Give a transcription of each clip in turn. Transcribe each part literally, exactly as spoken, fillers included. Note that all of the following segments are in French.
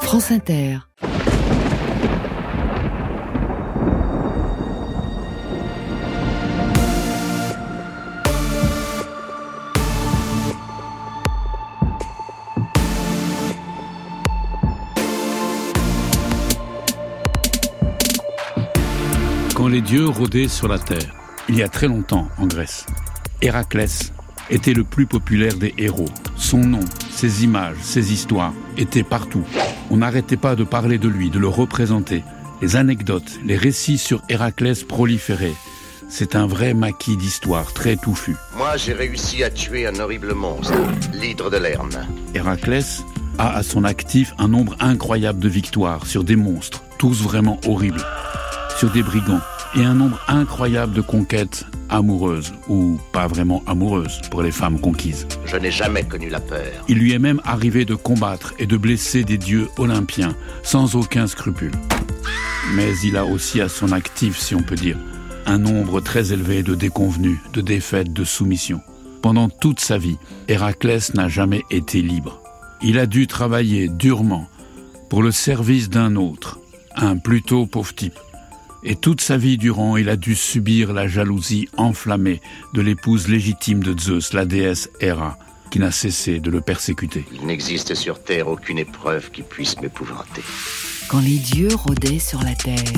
France Inter. Quand les dieux rôdaient sur la terre, il y a très longtemps en Grèce, Héraclès était le plus populaire des héros. Son nom, ses images, ses histoires étaient partout. On n'arrêtait pas de parler de lui, de le représenter. Les anecdotes, les récits sur Héraclès proliféraient. C'est un vrai maquis d'histoire très touffu. Moi, j'ai réussi à tuer un horrible monstre, l'hydre de Lerne. Héraclès a à son actif un nombre incroyable de victoires sur des monstres, tous vraiment horribles, sur des brigands, et un nombre incroyable de conquêtes amoureuses, ou pas vraiment amoureuses, pour les femmes conquises. Je n'ai jamais connu la peur. Il lui est même arrivé de combattre et de blesser des dieux olympiens, sans aucun scrupule. Mais il a aussi à son actif, si on peut dire, un nombre très élevé de déconvenues, de défaites, de soumissions. Pendant toute sa vie, Héraclès n'a jamais été libre. Il a dû travailler durement pour le service d'un autre, un plutôt pauvre type. Et toute sa vie durant, il a dû subir la jalousie enflammée de l'épouse légitime de Zeus, la déesse Héra, qui n'a cessé de le persécuter. Il n'existe sur Terre aucune épreuve qui puisse m'épouvanter. Quand les dieux rôdaient sur la terre.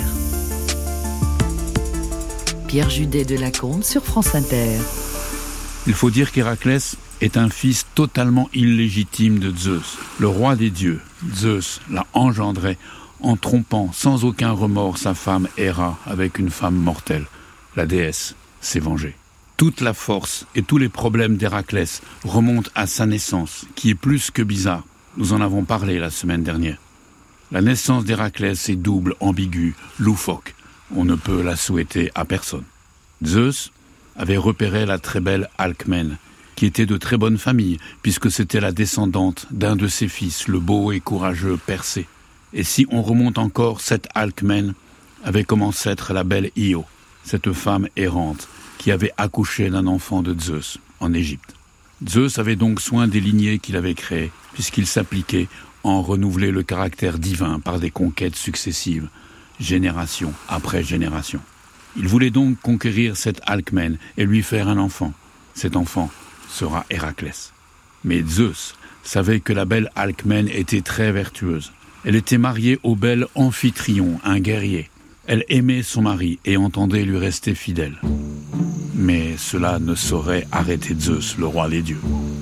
Pierre Judet de Lacombe sur France Inter. Il faut dire qu'Héraclès est un fils totalement illégitime de Zeus. Le roi des dieux, Zeus, l'a engendré en trompant sans aucun remords sa femme Héra avec une femme mortelle. La déesse s'est vengée. Toute la force et tous les problèmes d'Héraclès remontent à sa naissance, qui est plus que bizarre. Nous en avons parlé la semaine dernière. La naissance d'Héraclès est double, ambiguë, loufoque. On ne peut la souhaiter à personne. Zeus avait repéré la très belle Alcmène, qui était de très bonne famille, puisque c'était la descendante d'un de ses fils, le beau et courageux Persée. Et si on remonte encore, cette Alcmène avait comme ancêtre la belle Io, cette femme errante qui avait accouché d'un enfant de Zeus en Égypte. Zeus avait donc soin des lignées qu'il avait créées, puisqu'il s'appliquait à en renouveler le caractère divin par des conquêtes successives, génération après génération. Il voulait donc conquérir cette Alcmène et lui faire un enfant. Cet enfant sera Héraclès. Mais Zeus savait que la belle Alcmène était très vertueuse. Elle était mariée au bel Amphitryon, un guerrier. Elle aimait son mari et entendait lui rester fidèle. Mais cela ne saurait arrêter Zeus, le roi des dieux.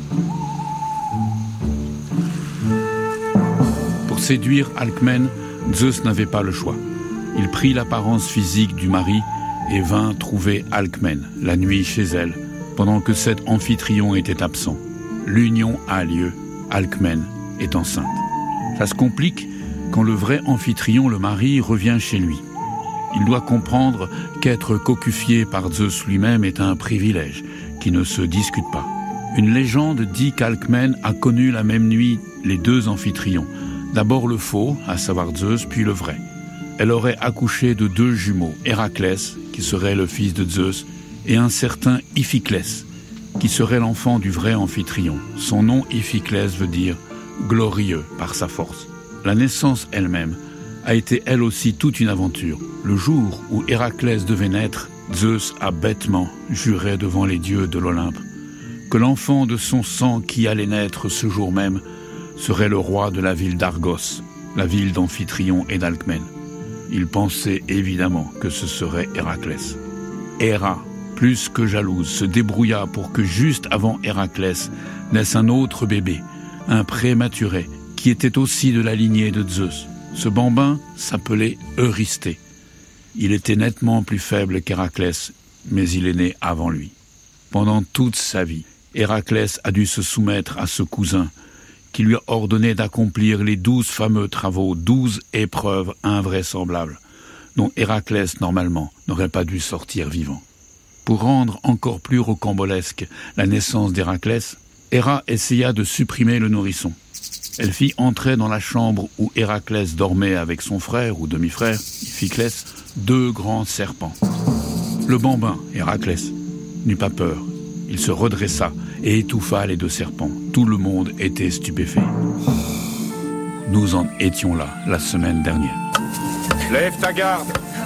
Pour séduire Alcmène, Zeus n'avait pas le choix. Il prit l'apparence physique du mari et vint trouver Alcmène, la nuit chez elle, pendant que cet Amphitryon était absent. L'union a lieu, Alcmène est enceinte. Ça se complique quand le vrai Amphitryon, le mari, revient chez lui. Il doit comprendre qu'être cocufié par Zeus lui-même est un privilège qui ne se discute pas. Une légende dit qu'Alcmène a connu la même nuit les deux Amphitrions. D'abord le faux, à savoir Zeus, puis le vrai. Elle aurait accouché de deux jumeaux, Héraclès, qui serait le fils de Zeus, et un certain Iphiclès, qui serait l'enfant du vrai Amphitryon. Son nom Iphiclès veut dire « glorieux » par sa force. La naissance elle-même a été elle aussi toute une aventure. Le jour où Héraclès devait naître, Zeus a bêtement juré devant les dieux de l'Olympe que l'enfant de son sang qui allait naître ce jour même serait le roi de la ville d'Argos, la ville d'Amphitryon et d'Alcmène. Il pensait évidemment que ce serait Héraclès. Héra, plus que jalouse, se débrouilla pour que juste avant Héraclès naisse un autre bébé, un prématuré, qui était aussi de la lignée de Zeus. Ce bambin s'appelait Eurysthée. Il était nettement plus faible qu'Héraclès, mais il est né avant lui. Pendant toute sa vie, Héraclès a dû se soumettre à ce cousin, qui lui a ordonné d'accomplir les douze fameux travaux, douze épreuves invraisemblables, dont Héraclès, normalement, n'aurait pas dû sortir vivant. Pour rendre encore plus rocambolesque la naissance d'Héraclès, Héra essaya de supprimer le nourrisson. Elle fit entrer dans la chambre où Héraclès dormait avec son frère ou demi-frère, Iphiclès, deux grands serpents. Le bambin, Héraclès, n'eut pas peur. Il se redressa et étouffa les deux serpents. Tout le monde était stupéfait. Nous en étions là la semaine dernière. Lève ta garde.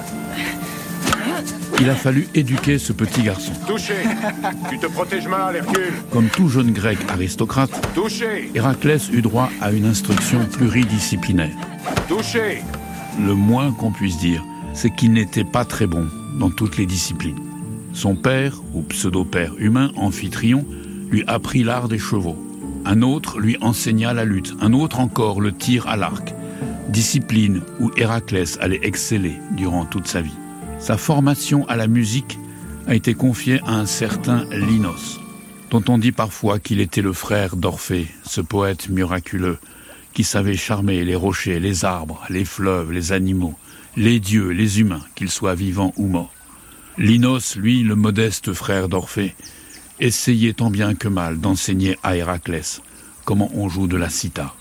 Il a fallu éduquer ce petit garçon. Touché. Tu te protèges mal, Hercule. Comme tout jeune grec aristocrate, Touché. Héraclès eut droit à une instruction pluridisciplinaire. Touché. Le moins qu'on puisse dire, c'est qu'il n'était pas très bon dans toutes les disciplines. Son père, ou pseudo-père humain, Amphitryon, lui apprit l'art des chevaux. Un autre lui enseigna la lutte, un autre encore le tir à l'arc. Discipline où Héraclès allait exceller durant toute sa vie. Sa formation à la musique a été confiée à un certain Linos, dont on dit parfois qu'il était le frère d'Orphée, ce poète miraculeux qui savait charmer les rochers, les arbres, les fleuves, les animaux, les dieux, les humains, qu'ils soient vivants ou morts. Linos, lui, le modeste frère d'Orphée, essayait tant bien que mal d'enseigner à Héraclès comment on joue de la cithare.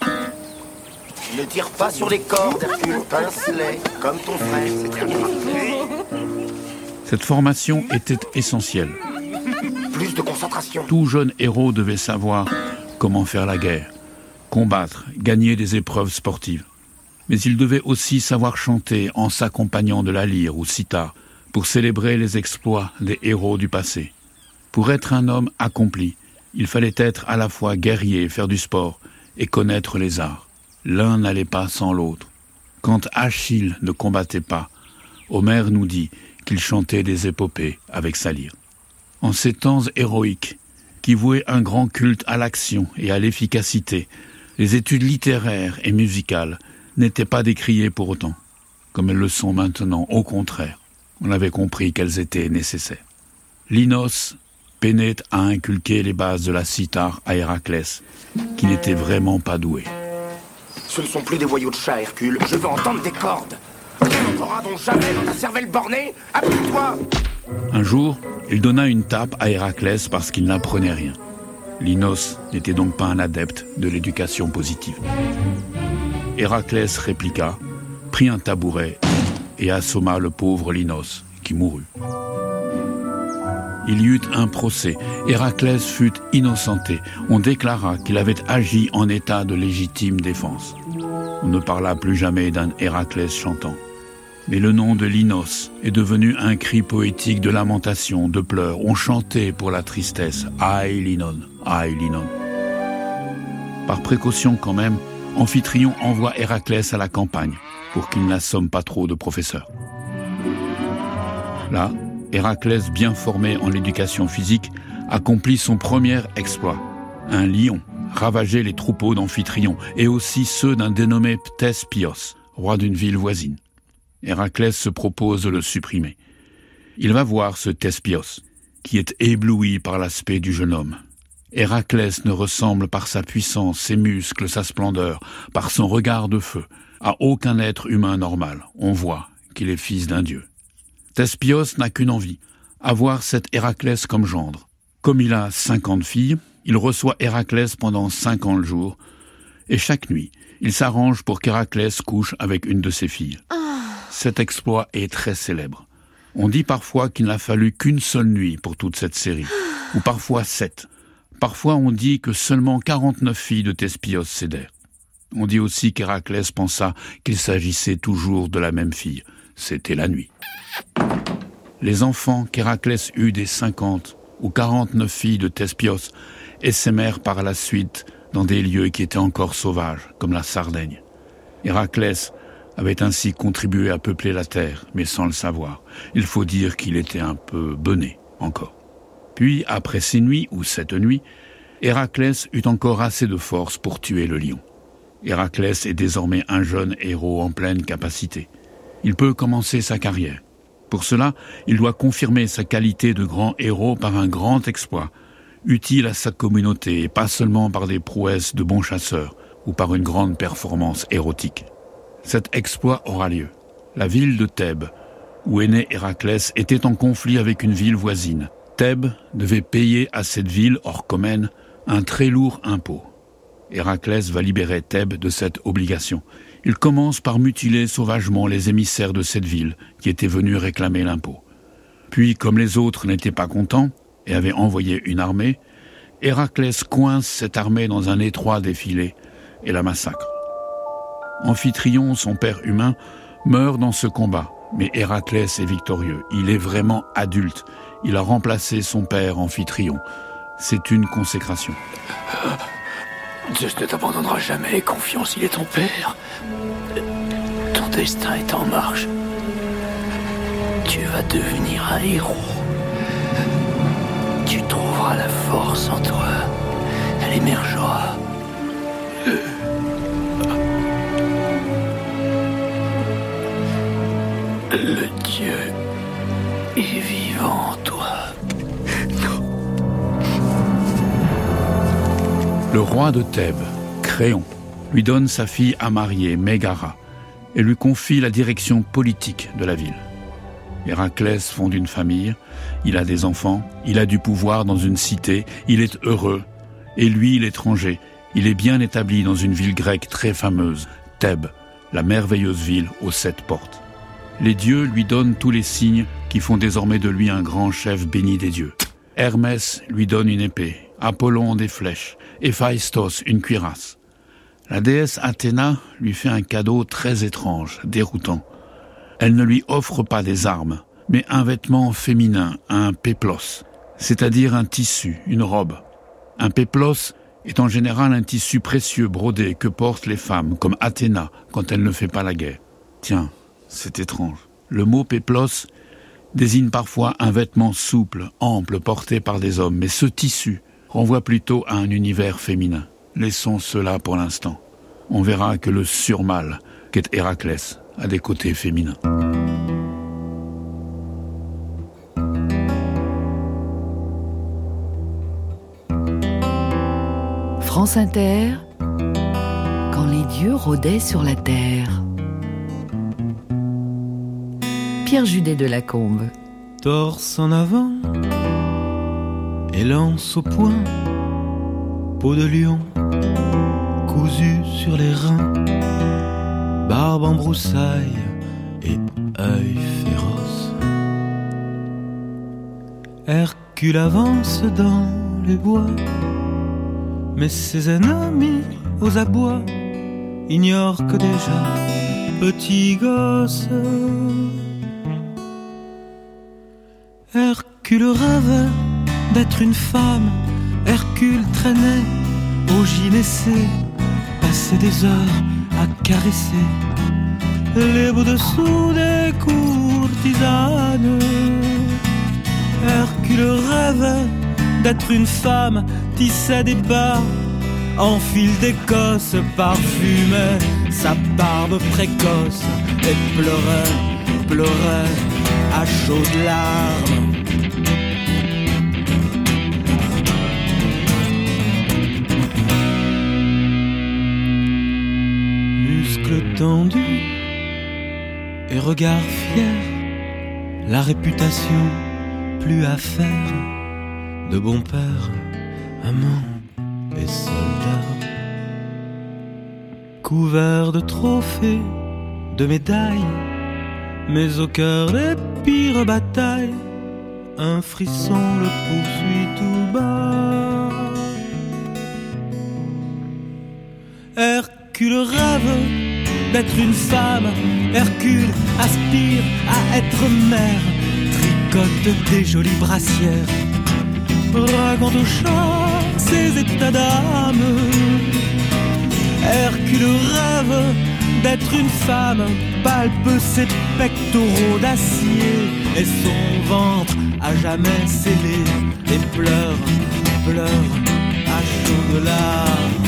Ne tire pas sur les cordes, Hercule, pince-les, comme ton frère, c'est terminé. Cette formation était essentielle. Plus de concentration. Tout jeune héros devait savoir comment faire la guerre, combattre, gagner des épreuves sportives. Mais il devait aussi savoir chanter en s'accompagnant de la lyre ou cithare pour célébrer les exploits des héros du passé. Pour être un homme accompli, il fallait être à la fois guerrier, faire du sport et connaître les arts. L'un n'allait pas sans l'autre. Quand Achille ne combattait pas, Homère nous dit qu'il chantait des épopées avec sa lyre. En ces temps héroïques, qui vouaient un grand culte à l'action et à l'efficacité, les études littéraires et musicales n'étaient pas décriées pour autant, comme elles le sont maintenant. Au contraire, on avait compris qu'elles étaient nécessaires. Linos peinait à inculquer les bases de la cithare à Héraclès, qui n'était vraiment pas doué. Ce ne sont plus des voyous de chat, Hercule. Je veux entendre des cordes. Quel aura donc jamais dans ta cervelle bornée? Appuie-toi. Un jour, il donna une tape à Héraclès parce qu'il n'apprenait rien. Linos n'était donc pas un adepte de l'éducation positive. Héraclès répliqua, prit un tabouret et assomma le pauvre Linos, qui mourut. Il y eut un procès. Héraclès fut innocenté. On déclara qu'il avait agi en état de légitime défense. On ne parla plus jamais d'un Héraclès chantant. Mais le nom de Linos est devenu un cri poétique de lamentation, de pleurs. On chantait pour la tristesse. Aïe Linon, aïe Linon. Par précaution quand même, Amphitryon envoie Héraclès à la campagne pour qu'il n'assomme pas trop de professeurs. Là, Héraclès, bien formé en l'éducation physique, accomplit son premier exploit. Un lion ravageait les troupeaux d'Amphitryon et aussi ceux d'un dénommé Thèspios, roi d'une ville voisine. Héraclès se propose de le supprimer. Il va voir ce Thèspios, qui est ébloui par l'aspect du jeune homme. Héraclès ne ressemble par sa puissance, ses muscles, sa splendeur, par son regard de feu, à aucun être humain normal. On voit qu'il est fils d'un dieu. Thèspios n'a qu'une envie, avoir cet Héraclès comme gendre. Comme il a cinquante filles, il reçoit Héraclès pendant cinquante jours, et chaque nuit, il s'arrange pour qu'Héraclès couche avec une de ses filles. Cet exploit est très célèbre. On dit parfois qu'il n'a fallu qu'une seule nuit pour toute cette série, ou parfois sept. Parfois on dit que seulement quarante-neuf filles de Thèspios cédèrent. On dit aussi qu'Héraclès pensa qu'il s'agissait toujours de la même fille. C'était la nuit. Les enfants qu'Héraclès eut des cinquante ou quarante-neuf filles de Thèspios essaimèrent par la suite dans des lieux qui étaient encore sauvages, comme la Sardaigne. Héraclès avait ainsi contribué à peupler la terre, mais sans le savoir. Il faut dire qu'il était un peu bené, encore. Puis, après ces nuits, ou cette nuit, Héraclès eut encore assez de force pour tuer le lion. Héraclès est désormais un jeune héros en pleine capacité. Il peut commencer sa carrière. Pour cela, il doit confirmer sa qualité de grand héros par un grand exploit, utile à sa communauté et pas seulement par des prouesses de bon chasseur ou par une grande performance érotique. Cet exploit aura lieu. La ville de Thèbes, où est né Héraclès, était en conflit avec une ville voisine. Thèbes devait payer à cette ville, Orchomène, un très lourd impôt. Héraclès va libérer Thèbes de cette obligation. Il commence par mutiler sauvagement les émissaires de cette ville qui étaient venus réclamer l'impôt. Puis, comme les autres n'étaient pas contents et avaient envoyé une armée, Héraclès coince cette armée dans un étroit défilé et la massacre. Amphitryon, son père humain, meurt dans ce combat. Mais Héraclès est victorieux. Il est vraiment adulte. Il a remplacé son père Amphitryon. C'est une consécration. Zeus ne t'abandonnera jamais, confiance, il est ton père. Ton destin est en marche. Tu vas devenir un héros. Tu trouveras la force en toi. Elle émergera. Le Dieu est vivant en toi. Le roi de Thèbes, Créon, lui donne sa fille à marier, Mégara, et lui confie la direction politique de la ville. Héraclès fonde une famille, il a des enfants, il a du pouvoir dans une cité, il est heureux. Et lui, l'étranger, il est bien établi dans une ville grecque très fameuse, Thèbes, la merveilleuse ville aux sept portes. Les dieux lui donnent tous les signes qui font désormais de lui un grand chef béni des dieux. Hermès lui donne une épée, Apollon des flèches, Héphaïstos une cuirasse. La déesse Athéna lui fait un cadeau très étrange, déroutant. Elle ne lui offre pas des armes, mais un vêtement féminin, un péplos, c'est-à-dire un tissu, une robe. Un péplos est en général un tissu précieux brodé que portent les femmes, comme Athéna, quand elle ne fait pas la guerre. Tiens, c'est étrange. Le mot péplos désigne parfois un vêtement souple, ample, porté par des hommes, mais ce tissu renvoie plutôt à un univers féminin. Laissons cela pour l'instant. On verra que le surmâle qu'est Héraclès a des côtés féminins. France Inter, quand les dieux rôdaient sur la terre. Pierre Judet de Lacombe. Torse en avant et lance au poing, peau de lion cousue sur les reins, barbe en broussailles et œil féroce. Hercule avance dans les bois, mais ses ennemis aux abois ignorent que déjà petit gosse. Hercule rêvait d'être une femme, Hercule traînait au gynécée, passait des heures à caresser les beaux dessous des courtisanes. Hercule rêvait d'être une femme, tissait des bas en fil d'Écosse, parfumait sa barbe précoce et pleurait, pleurait à chaudes larmes. Muscles tendus et regard fier, la réputation plus à faire de bon père, amant et soldat. Couvert de trophées, de médailles, mais au cœur des pires batailles, un frisson le poursuit tout bas. Hercule rêve d'être une femme, Hercule aspire à être mère, tricote des jolies brassières, raconte aux chats ses états d'âme. Hercule rêve d'être une femme, palpe ses pectoraux d'acier et son ventre à jamais scellé, et pleure, pleure à chaudes larmes.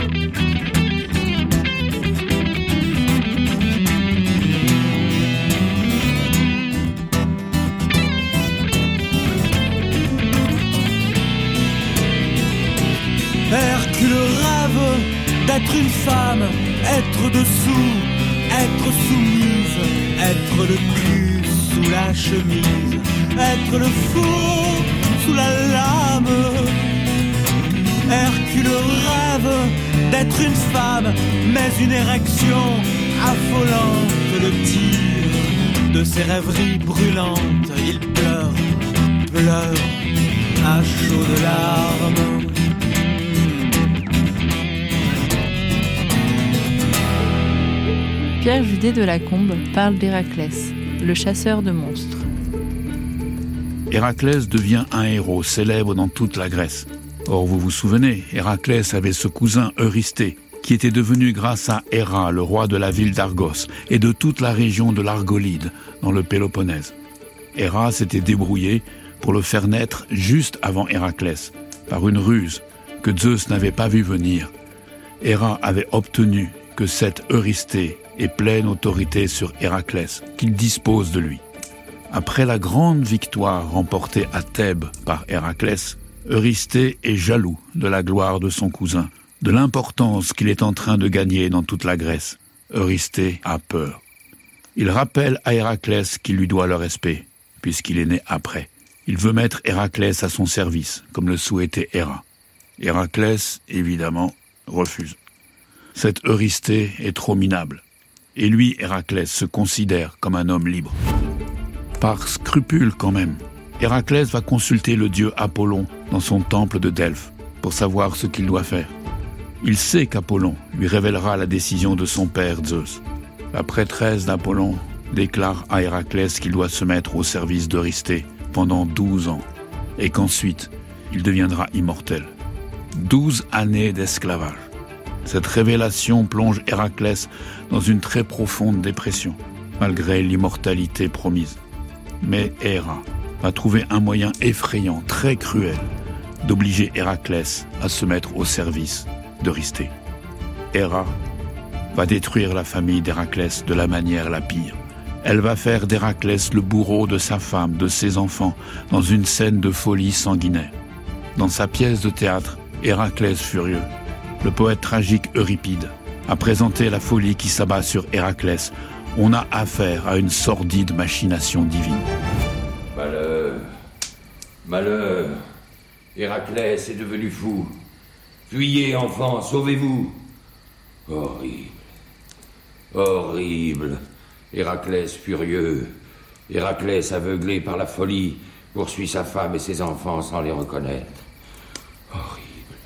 Hercule rêve d'être une femme, être dessous, être soumise, être le cul sous la chemise, être le four sous la lame. Hercule rêve d'être une femme, mais une érection affolante le tire de ses rêveries brûlantes. Il pleure, pleure à chaudes larmes. Pierre Judet de Lacombe parle d'Héraclès, le chasseur de monstres. Héraclès devient un héros célèbre dans toute la Grèce. Or, vous vous souvenez, Héraclès avait ce cousin Eurysthée, qui était devenu grâce à Héra, le roi de la ville d'Argos, et de toute la région de l'Argolide, dans le Péloponnèse. Héra s'était débrouillée pour le faire naître juste avant Héraclès, par une ruse que Zeus n'avait pas vu venir. Héra avait obtenu que cet Eurysthée ait pleine autorité sur Héraclès, qu'il dispose de lui. Après la grande victoire remportée à Thèbes par Héraclès, Eurysthée est jaloux de la gloire de son cousin, de l'importance qu'il est en train de gagner dans toute la Grèce. Eurysthée a peur. Il rappelle à Héraclès qu'il lui doit le respect, puisqu'il est né après. Il veut mettre Héraclès à son service, comme le souhaitait Héra. Héraclès, évidemment, refuse. Cet Eurysthée est trop minable. Et lui, Héraclès, se considère comme un homme libre. Par scrupule quand même, Héraclès va consulter le dieu Apollon dans son temple de Delphes pour savoir ce qu'il doit faire. Il sait qu'Apollon lui révélera la décision de son père Zeus. La prêtresse d'Apollon déclare à Héraclès qu'il doit se mettre au service d'Eurysthée pendant douze ans et qu'ensuite il deviendra immortel. Douze années d'esclavage. Cette révélation plonge Héraclès dans une très profonde dépression, malgré l'immortalité promise. Mais Héra va trouver un moyen effrayant, très cruel, d'obliger Héraclès à se mettre au service d'Eurysthée. Héra va détruire la famille d'Héraclès de la manière la pire. Elle va faire d'Héraclès le bourreau de sa femme, de ses enfants, dans une scène de folie sanguinaire. Dans sa pièce de théâtre, Héraclès furieux, le poète tragique Euripide a présenté la folie qui s'abat sur Héraclès. On a affaire à une sordide machination divine. Malheur, malheur, Héraclès est devenu fou. Fuyez, enfants, sauvez-vous. Horrible, horrible. Héraclès furieux, Héraclès aveuglé par la folie, poursuit sa femme et ses enfants sans les reconnaître. Horrible,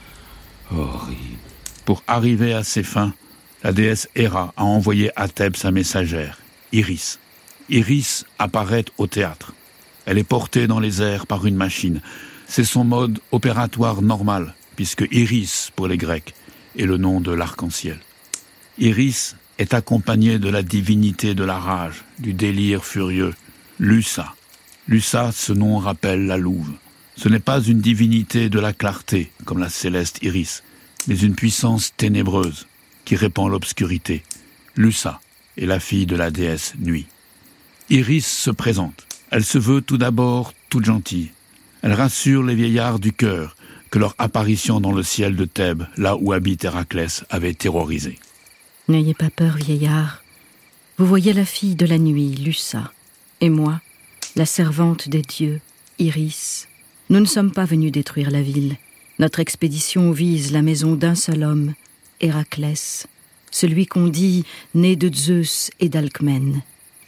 horrible. Pour arriver à ses fins, la déesse Héra a envoyé à Thèbes sa messagère, Iris. Iris apparaît au théâtre. Elle est portée dans les airs par une machine. C'est son mode opératoire normal, puisque Iris, pour les Grecs, est le nom de l'arc-en-ciel. Iris est accompagnée de la divinité de la rage, du délire furieux, Lussa. Lussa, ce nom rappelle la louve. Ce n'est pas une divinité de la clarté, comme la céleste Iris, mais une puissance ténébreuse qui répand l'obscurité. Lussa est la fille de la déesse Nuit. Iris se présente. Elle se veut tout d'abord toute gentille. Elle rassure les vieillards du cœur que leur apparition dans le ciel de Thèbes, là où habite Héraclès, avait terrorisé. N'ayez pas peur, vieillard. Vous voyez la fille de la nuit, Lussa, et moi, la servante des dieux, Iris. Nous ne sommes pas venus détruire la ville. Notre expédition vise la maison d'un seul homme, Héraclès, celui qu'on dit né de Zeus et d'Alcmène.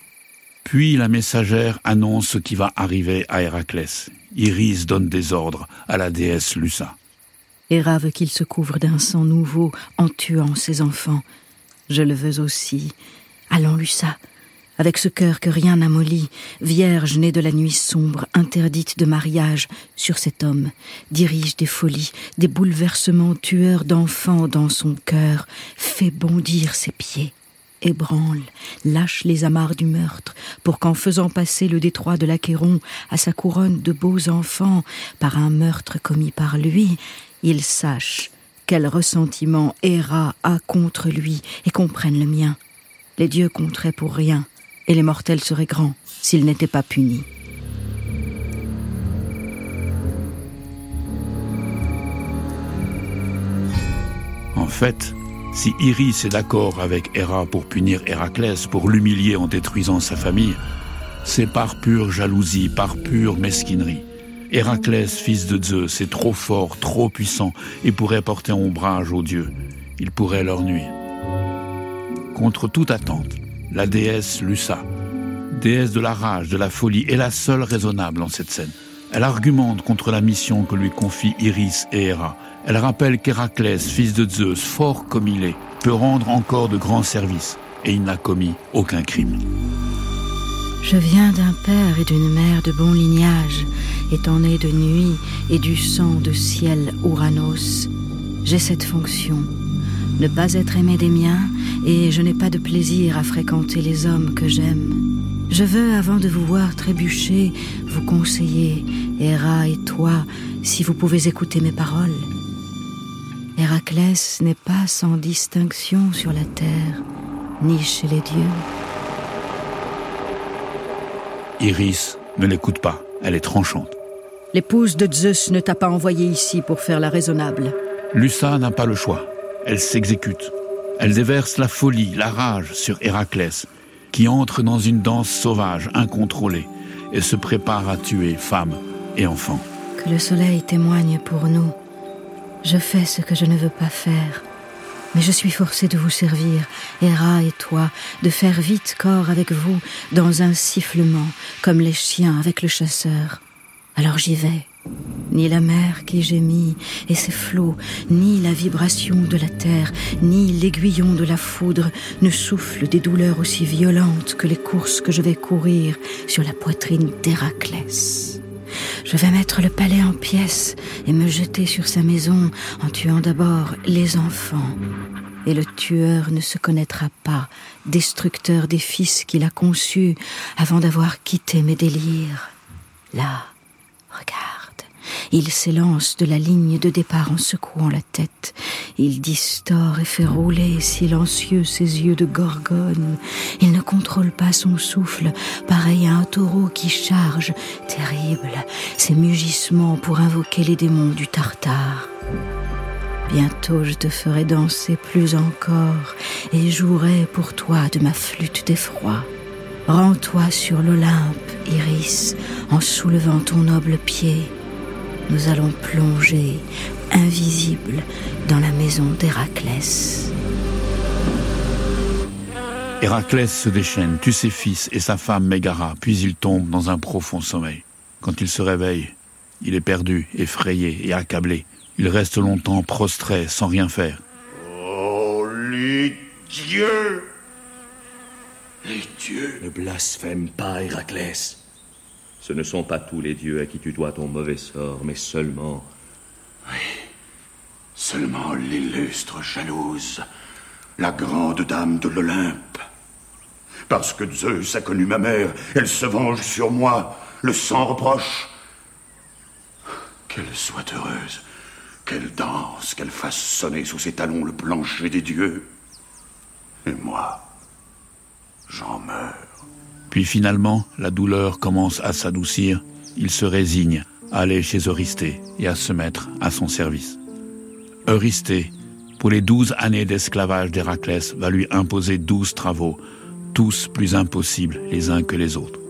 Puis la messagère annonce ce qui va arriver à Héraclès. Iris donne des ordres à la déesse Lussa. Héra veut qu'il se couvre d'un sang nouveau en tuant ses enfants. Je le veux aussi. Allons, Lussa, avec ce cœur que rien n'amollit, vierge née de la nuit sombre, interdite de mariage, sur cet homme, dirige des folies, des bouleversements tueurs d'enfants dans son cœur, fait bondir ses pieds, ébranle, lâche les amarres du meurtre, pour qu'en faisant passer le détroit de l'Achéron à sa couronne de beaux enfants, par un meurtre commis par lui, il sache quel ressentiment Héra a contre lui et comprenne le mien. Les dieux compteraient pour rien, et les mortels seraient grands s'ils n'étaient pas punis. En fait, si Iris est d'accord avec Héra pour punir Héraclès, pour l'humilier en détruisant sa famille, c'est par pure jalousie, par pure mesquinerie. Héraclès, fils de Zeus, est trop fort, trop puissant, et pourrait porter ombrage aux dieux. Il pourrait leur nuire. Contre toute attente, la déesse Lussa, déesse de la rage, de la folie, est la seule raisonnable en cette scène. Elle argumente contre la mission que lui confient Iris et Héra. Elle rappelle qu'Héraclès, fils de Zeus, fort comme il est, peut rendre encore de grands services. et il n'a commis aucun crime. Je viens d'un père et d'une mère de bon lignage, étant né de nuit et du sang de ciel Ouranos. J'ai cette fonction, ne pas être aimé des miens, et je n'ai pas de plaisir à fréquenter les hommes que j'aime. Je veux, avant de vous voir trébucher, vous conseiller, Héra et toi, si vous pouvez écouter mes paroles. Héraclès n'est pas sans distinction sur la terre, ni chez les dieux. Iris ne l'écoute pas, elle est tranchante. L'épouse de Zeus ne t'a pas envoyé ici pour faire la raisonnable. Lussa n'a pas le choix, elle s'exécute. Elle déverse la folie, la rage sur Héraclès, qui entre dans une danse sauvage, incontrôlée, et se prépare à tuer femmes et enfants. Que le soleil témoigne pour nous. Je fais ce que je ne veux pas faire. Mais je suis forcée de vous servir, Héra et toi, de faire vite corps avec vous dans un sifflement, comme les chiens avec le chasseur. Alors j'y vais. Ni la mer qui gémit et ses flots, ni la vibration de la terre, ni l'aiguillon de la foudre ne soufflent des douleurs aussi violentes que les courses que je vais courir sur la poitrine d'Héraclès. Je vais mettre le palais en pièces et me jeter sur sa maison en tuant d'abord les enfants. Et le tueur ne se connaîtra pas, destructeur des fils qu'il a conçus avant d'avoir quitté mes délires. Là, regarde, il s'élance de la ligne de départ en secouant la tête. Il distord et fait rouler silencieux ses yeux de gorgone. Il ne contrôle pas son souffle, pareil à un taureau qui charge, terrible, ses mugissements pour invoquer les démons du Tartare. Bientôt je te ferai danser plus encore et jouerai pour toi de ma flûte d'effroi. Rends-toi sur l'Olympe, Iris, en soulevant ton noble pied. Nous allons plonger, invisibles, dans la maison d'Héraclès. Héraclès se déchaîne, tue ses fils et sa femme Mégara, puis il tombe dans un profond sommeil. Quand il se réveille, il est perdu, effrayé et accablé. Il reste longtemps prostré, sans rien faire. Oh, les dieux! Les dieux ne blasphèment pas, Héraclès. Ce ne sont pas tous les dieux à qui tu dois ton mauvais sort, mais seulement... Oui, seulement l'illustre jalouse, la grande dame de l'Olympe. Parce que Zeus a connu ma mère, elle se venge sur moi, le sang reproche. Qu'elle soit heureuse, qu'elle danse, qu'elle fasse sonner sous ses talons le plancher des dieux. Et moi, j'en meurs. Puis finalement, la douleur commence à s'adoucir. Il se résigne à aller chez Eurysthée et à se mettre à son service. Eurysthée, pour les douze années d'esclavage d'Héraclès, va lui imposer douze travaux, tous plus impossibles les uns que les autres.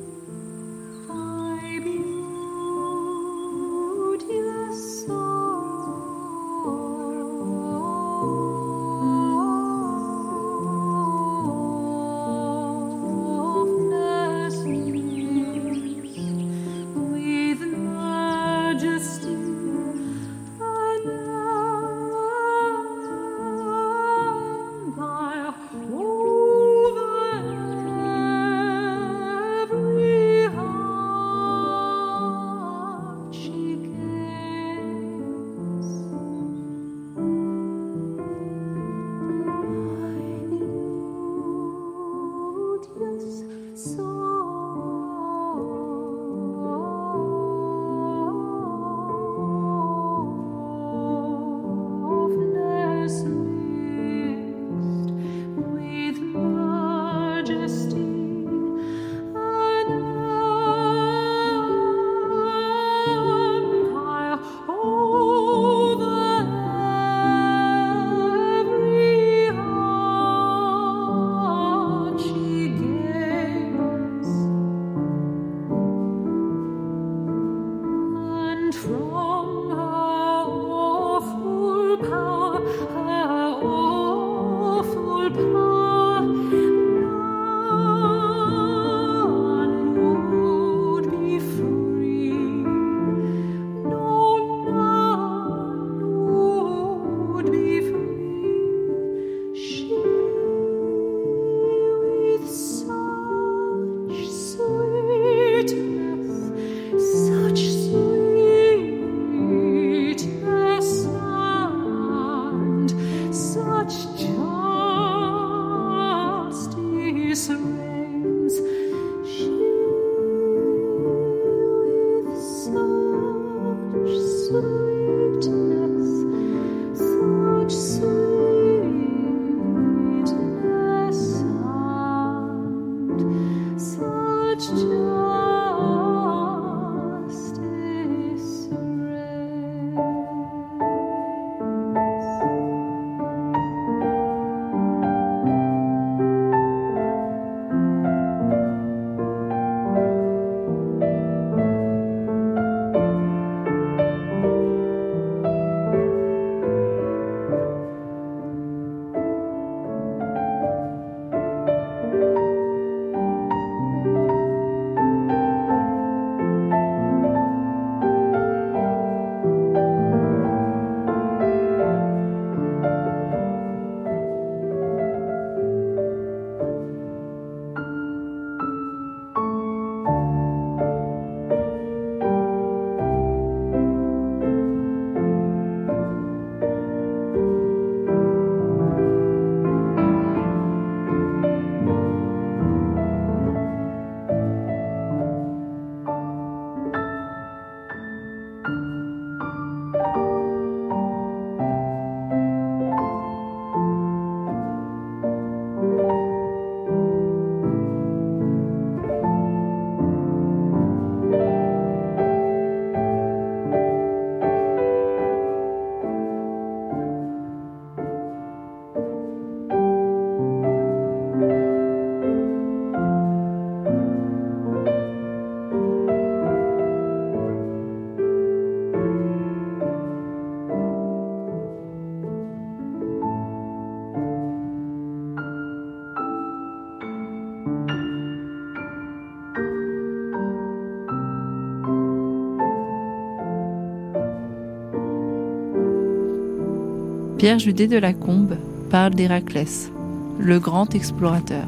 Pierre Judet de la Combe parle d'Héraclès, le grand explorateur.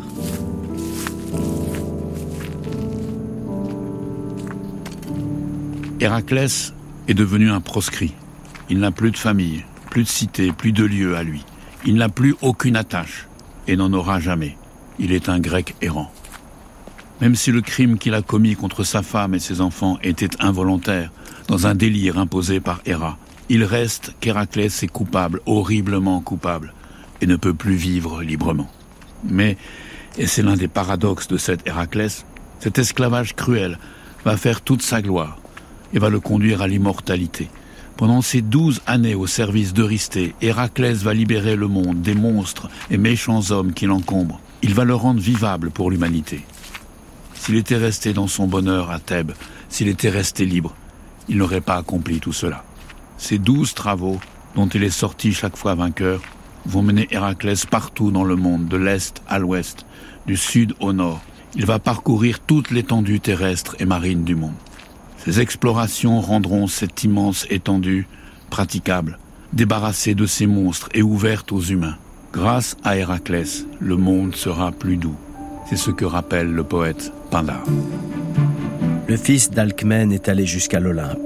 Héraclès est devenu un proscrit. Il n'a plus de famille, plus de cité, plus de lieu à lui. Il n'a plus aucune attache et n'en aura jamais. Il est un Grec errant. Même si le crime qu'il a commis contre sa femme et ses enfants était involontaire, dans un délire imposé par Héra, il reste qu'Héraclès est coupable, horriblement coupable, et ne peut plus vivre librement. Mais, et c'est l'un des paradoxes de cet Héraclès, cet esclavage cruel va faire toute sa gloire et va le conduire à l'immortalité. Pendant ces douze années au service d'Eurysthée, Héraclès va libérer le monde des monstres et méchants hommes qui l'encombrent. Il va le rendre vivable pour l'humanité. S'il était resté dans son bonheur à Thèbes, s'il était resté libre, il n'aurait pas accompli tout cela. Ces douze travaux, dont il est sorti chaque fois vainqueur, vont mener Héraclès partout dans le monde, de l'Est à l'Ouest, du Sud au Nord. Il va parcourir toute l'étendue terrestre et marine du monde. Ces explorations rendront cette immense étendue praticable, débarrassée de ces monstres et ouverte aux humains. Grâce à Héraclès, le monde sera plus doux. C'est ce que rappelle le poète Pindare. Le fils d'Alcmène est allé jusqu'à l'Olympe.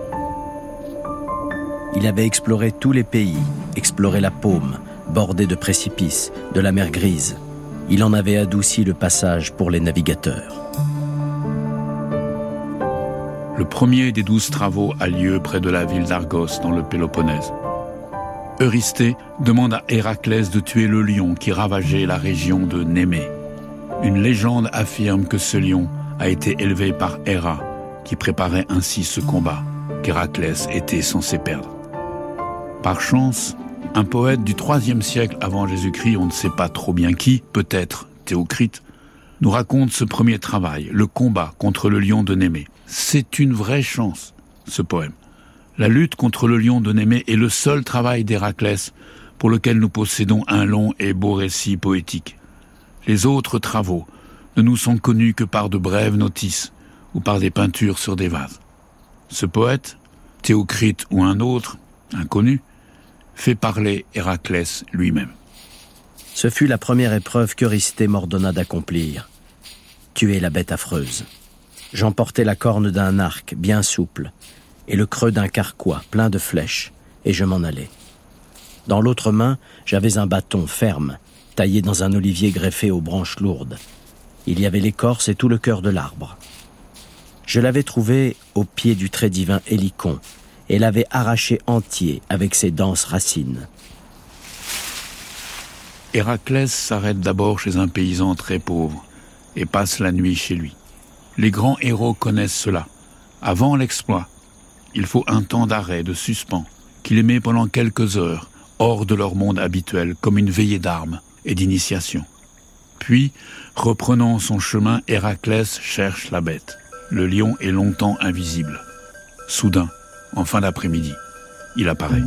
Il avait exploré tous les pays, exploré la Paume, bordée de précipices, de la mer Grise. Il en avait adouci le passage pour les navigateurs. Le premier des douze travaux a lieu près de la ville d'Argos, dans le Péloponnèse. Eurysthée demande à Héraclès de tuer le lion qui ravageait la région de Némée. Une légende affirme que ce lion a été élevé par Héra, qui préparait ainsi ce combat qu'Héraclès était censé perdre. Par chance, un poète du troisième siècle avant Jésus-Christ, on ne sait pas trop bien qui, peut-être Théocrite, nous raconte ce premier travail, le combat contre le lion de Némée. C'est une vraie chance, ce poème. La lutte contre le lion de Némée est le seul travail d'Héraclès pour lequel nous possédons un long et beau récit poétique. Les autres travaux ne nous sont connus que par de brèves notices ou par des peintures sur des vases. Ce poète, Théocrite ou un autre, inconnu, fait parler Héraclès lui-même. Ce fut la première épreuve qu'Eurysthée m'ordonna d'accomplir. Tuer la bête affreuse. J'emportais la corne d'un arc bien souple et le creux d'un carquois plein de flèches, et je m'en allais. Dans l'autre main, j'avais un bâton ferme, taillé dans un olivier greffé aux branches lourdes. Il y avait l'écorce et tout le cœur de l'arbre. Je l'avais trouvé au pied du très divin Hélicon, et l'avais arraché entier avec ses denses racines. Héraclès s'arrête d'abord chez un paysan très pauvre et passe la nuit chez lui. Les grands héros connaissent cela. Avant l'exploit, il faut un temps d'arrêt, de suspens, qui les met pendant quelques heures, hors de leur monde habituel, comme une veillée d'armes et d'initiation. Puis, reprenant son chemin, Héraclès cherche la bête. Le lion est longtemps invisible. Soudain, en fin d'après-midi, il apparaît.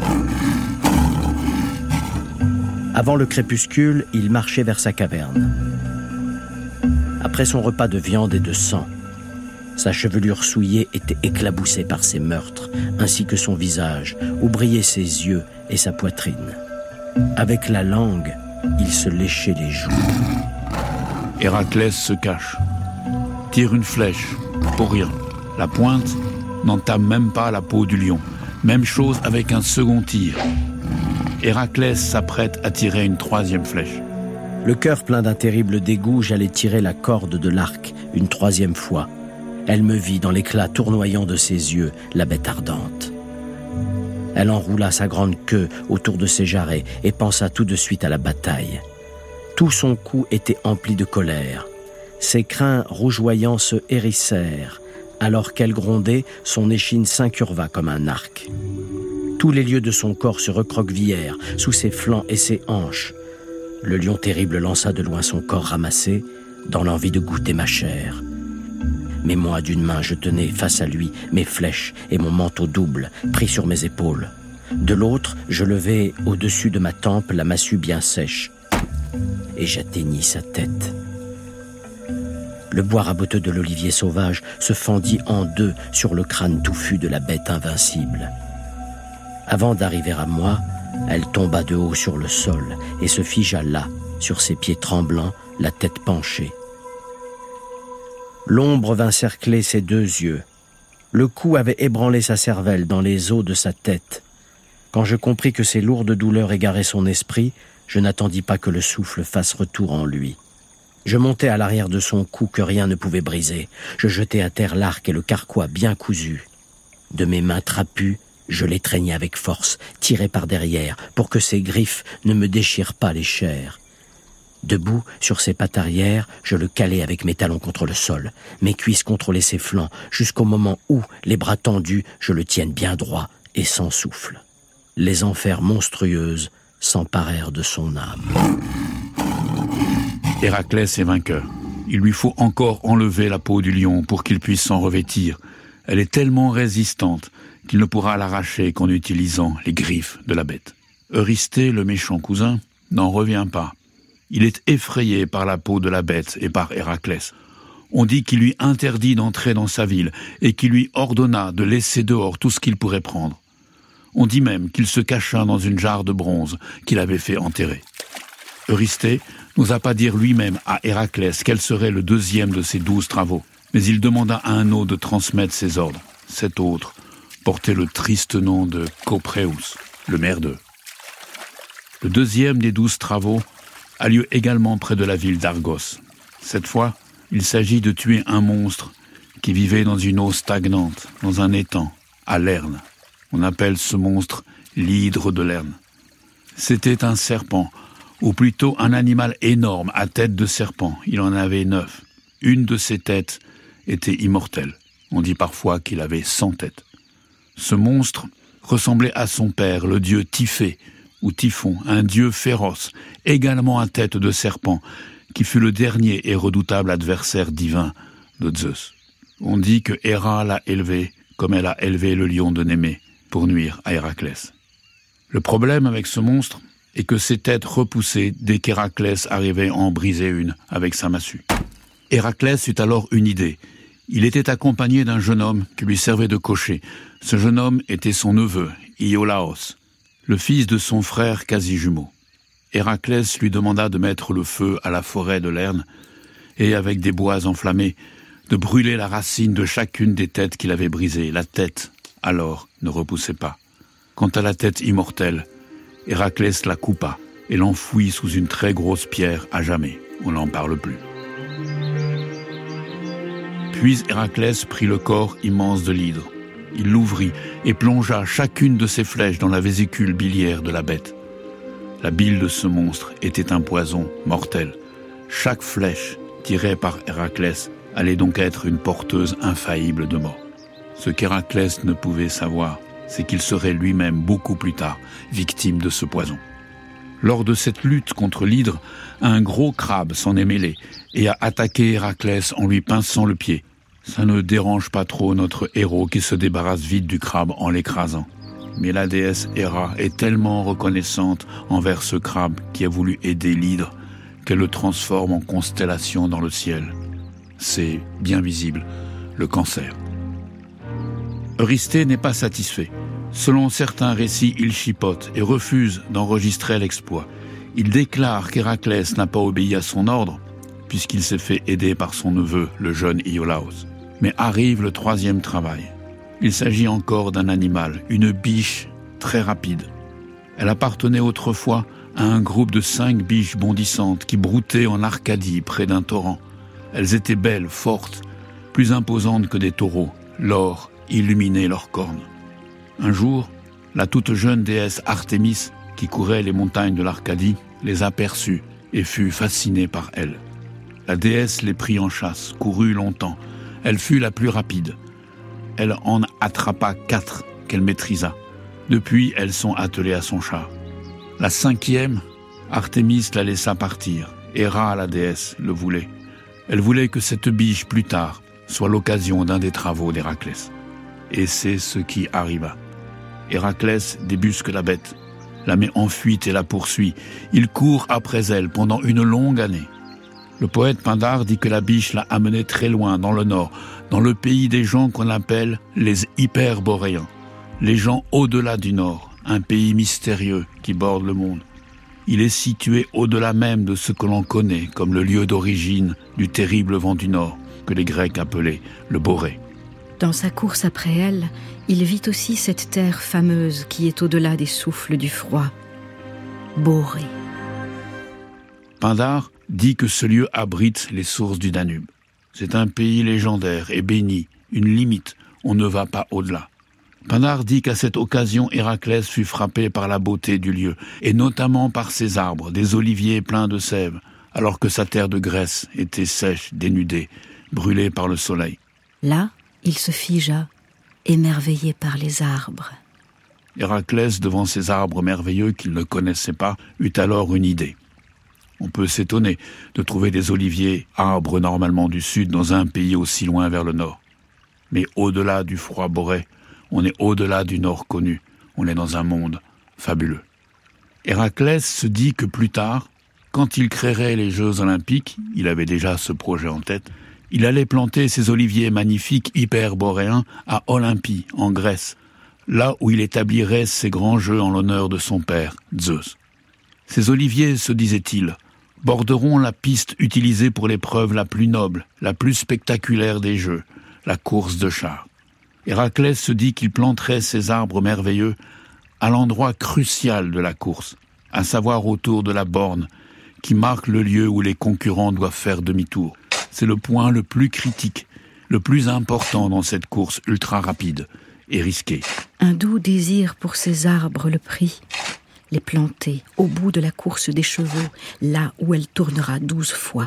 Avant le crépuscule, il marchait vers sa caverne. Après son repas de viande et de sang, sa chevelure souillée était éclaboussée par ses meurtres, ainsi que son visage, où brillaient ses yeux et sa poitrine. Avec la langue, il se léchait les joues. Héraclès se cache, tire une flèche, pour rien. La pointe n'entame même pas la peau du lion. Même chose avec un second tir. Héraclès s'apprête à tirer une troisième flèche. Le cœur plein d'un terrible dégoût, j'allais tirer la corde de l'arc une troisième fois. Elle me vit dans l'éclat tournoyant de ses yeux, la bête ardente. Elle enroula sa grande queue autour de ses jarrets et pensa tout de suite à la bataille. Tout son cou était empli de colère. Ses crins rougeoyants se hérissèrent. Alors qu'elle grondait, son échine s'incurva comme un arc. Tous les lieux de son corps se recroquevillèrent, sous ses flancs et ses hanches. Le lion terrible lança de loin son corps ramassé, dans l'envie de goûter ma chair. Mais moi, d'une main, je tenais face à lui mes flèches et mon manteau double, pris sur mes épaules. De l'autre, je levai au-dessus de ma tempe la massue bien sèche, et j'atteignis sa tête. Le bois raboteux de l'olivier sauvage se fendit en deux sur le crâne touffu de la bête invincible. Avant d'arriver à moi, Elle tomba de haut sur le sol et se figea là, sur ses pieds tremblants, la tête penchée. L'ombre vint cercler ses deux yeux. Le coup avait ébranlé sa cervelle dans les os de sa tête. Quand je compris que ces lourdes douleurs égaraient son esprit, je n'attendis pas que le souffle fasse retour en lui. Je montai à l'arrière de son cou que rien ne pouvait briser. Je jetai à terre l'arc et le carquois bien cousus. De mes mains trapues, je l'étreignai avec force, tiré par derrière, pour que ses griffes ne me déchirent pas les chairs. Debout, sur ses pattes arrière, je le calai avec mes talons contre le sol, mes cuisses contrôlaient ses flancs, jusqu'au moment où, les bras tendus, je le tienne bien droit et sans souffle. Les enfers monstrueuses s'emparèrent de son âme. Héraclès est vainqueur. Il lui faut encore enlever la peau du lion pour qu'il puisse s'en revêtir. Elle est tellement résistante qu'il ne pourra l'arracher qu'en utilisant les griffes de la bête. Eurysthée, le méchant cousin, n'en revient pas. Il est effrayé par la peau de la bête et par Héraclès. On dit qu'il lui interdit d'entrer dans sa ville et qu'il lui ordonna de laisser dehors tout ce qu'il pourrait prendre. On dit même qu'il se cacha dans une jarre de bronze qu'il avait fait enterrer. Eurysthée n'osa pas dire lui-même à Héraclès quel serait le deuxième de ses douze travaux, mais il demanda à un autre de transmettre ses ordres. Cet autre portait le triste nom de Copréus, le merdeux. Le deuxième des douze travaux a lieu également près de la ville d'Argos. Cette fois, il s'agit de tuer un monstre qui vivait dans une eau stagnante, dans un étang, à Lerne. On appelle ce monstre l'hydre de Lerne. C'était un serpent, ou plutôt un animal énorme à tête de serpent. Il en avait neuf. Une de ses têtes était immortelle. On dit parfois qu'il avait cent têtes. Ce monstre ressemblait à son père, le dieu Typhée, ou Typhon, un dieu féroce, également à tête de serpent, qui fut le dernier et redoutable adversaire divin de Zeus. On dit que Héra l'a élevé comme elle a élevé le lion de Némée pour nuire à Héraclès. Le problème avec ce monstre est que ses têtes repoussaient dès qu'Héraclès arrivait à en briser une avec sa massue. Héraclès eut alors une idée. Il était accompagné d'un jeune homme qui lui servait de cocher. Ce jeune homme était son neveu, Iolaos, le fils de son frère quasi-jumeau. Héraclès lui demanda de mettre le feu à la forêt de Lerne et, avec des bois enflammés, de brûler la racine de chacune des têtes qu'il avait brisées. La tête, alors, ne repoussait pas. Quant à la tête immortelle, Héraclès la coupa et l'enfouit sous une très grosse pierre à jamais. On n'en parle plus. Puis Héraclès prit le corps immense de l'hydre. Il l'ouvrit et plongea chacune de ses flèches dans la vésicule biliaire de la bête. La bile de ce monstre était un poison mortel. Chaque flèche tirée par Héraclès allait donc être une porteuse infaillible de mort. Ce qu'Héraclès ne pouvait savoir, c'est qu'il serait lui-même beaucoup plus tard victime de ce poison. Lors de cette lutte contre l'hydre, un gros crabe s'en est mêlé et a attaqué Héraclès en lui pinçant le pied. Ça ne dérange pas trop notre héros qui se débarrasse vite du crabe en l'écrasant. Mais la déesse Héra est tellement reconnaissante envers ce crabe qui a voulu aider l'hydre qu'elle le transforme en constellation dans le ciel. C'est bien visible, le cancer. Eurysthée n'est pas satisfait. Selon certains récits, il chipote et refuse d'enregistrer l'exploit. Il déclare qu'Héraclès n'a pas obéi à son ordre, puisqu'il s'est fait aider par son neveu, le jeune Iolaos. Mais arrive le troisième travail. Il s'agit encore d'un animal, une biche très rapide. Elle appartenait autrefois à un groupe de cinq biches bondissantes qui broutaient en Arcadie près d'un torrent. Elles étaient belles, fortes, plus imposantes que des taureaux. L'or illuminait leurs cornes. Un jour, la toute jeune déesse Artémis, qui courait les montagnes de l'Arcadie, les aperçut et fut fascinée par elles. La déesse les prit en chasse, courut longtemps. Elle fut la plus rapide. Elle en attrapa quatre qu'elle maîtrisa. Depuis, elles sont attelées à son char. La cinquième, Artémis la laissa partir. Héra, la déesse, le voulait. Elle voulait que cette biche, plus tard, soit l'occasion d'un des travaux d'Héraclès. Et c'est ce qui arriva. Héraclès débusque la bête, la met en fuite et la poursuit. Il court après elle pendant une longue année. Le poète Pindare dit que la biche l'a amené très loin, dans le nord, dans le pays des gens qu'on appelle les hyperboréens, les gens au-delà du nord, un pays mystérieux qui borde le monde. Il est situé au-delà même de ce que l'on connaît comme le lieu d'origine du terrible vent du Nord, que les Grecs appelaient le Borée. Dans sa course après elle, il vit aussi cette terre fameuse qui est au-delà des souffles du froid, Borée. Pindare dit que ce lieu abrite les sources du Danube. C'est un pays légendaire et béni, une limite, on ne va pas au-delà. Pindare dit qu'à cette occasion, Héraclès fut frappé par la beauté du lieu, et notamment par ses arbres, des oliviers pleins de sève, alors que sa terre de Grèce était sèche, dénudée, brûlée par le soleil. Là, il se figea, émerveillé par les arbres. Héraclès, devant ces arbres merveilleux qu'il ne connaissait pas, eut alors une idée. On peut s'étonner de trouver des oliviers, arbres normalement du sud, dans un pays aussi loin vers le nord. Mais au-delà du froid boré, on est au-delà du nord connu, on est dans un monde fabuleux. Héraclès se dit que plus tard, quand il créerait les Jeux Olympiques, il avait déjà ce projet en tête, il allait planter ces oliviers magnifiques hyperboréens à Olympie, en Grèce, là où il établirait ses grands jeux en l'honneur de son père, Zeus. Ces oliviers, se disait-il, borderont la piste utilisée pour l'épreuve la plus noble, la plus spectaculaire des Jeux, la course de chars. Héraclès se dit qu'il planterait ces arbres merveilleux à l'endroit crucial de la course, à savoir autour de la borne, qui marque le lieu où les concurrents doivent faire demi-tour. C'est le point le plus critique, le plus important dans cette course ultra rapide et risquée. Un doux désir pour ces arbres le prit. Les planter au bout de la course des chevaux, là où elle tournera douze fois.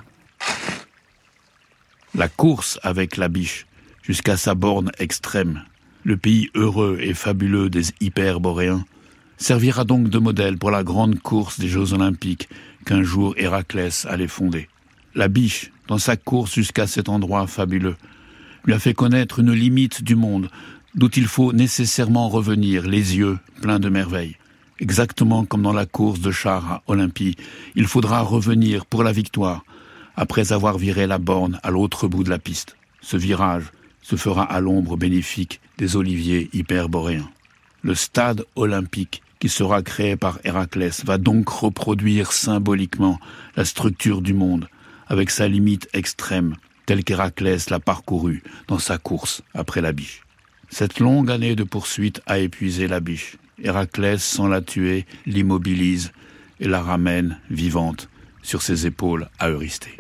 La course avec la biche, jusqu'à sa borne extrême, le pays heureux et fabuleux des hyperboréens, servira donc de modèle pour la grande course des Jeux Olympiques qu'un jour Héraclès allait fonder. La biche, dans sa course jusqu'à cet endroit fabuleux, lui a fait connaître une limite du monde d'où il faut nécessairement revenir, les yeux pleins de merveilles. Exactement comme dans la course de chars à Olympie, il faudra revenir pour la victoire, après avoir viré la borne à l'autre bout de la piste. Ce virage se fera à l'ombre bénéfique des oliviers hyperboréens. Le stade olympique qui sera créé par Héraclès va donc reproduire symboliquement la structure du monde, avec sa limite extrême, telle qu'Héraclès l'a parcourue dans sa course après la biche. Cette longue année de poursuite a épuisé la biche. Héraclès, sans la tuer, l'immobilise et la ramène vivante sur ses épaules à Eurysthée.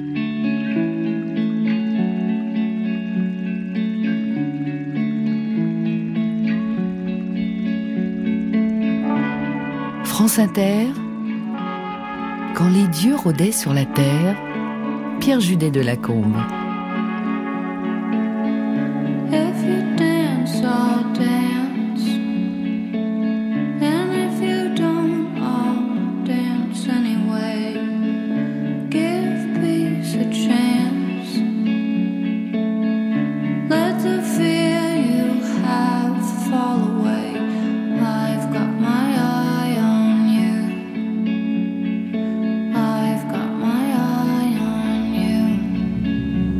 France Inter, quand les dieux rôdaient sur la terre, Pierre Judet de Lacombe. If you dance, I'll dance. And if you don't, I'll dance anyway. Give peace a chance. Let the fear you have fall away. I've got my eye on you. I've got my eye on you.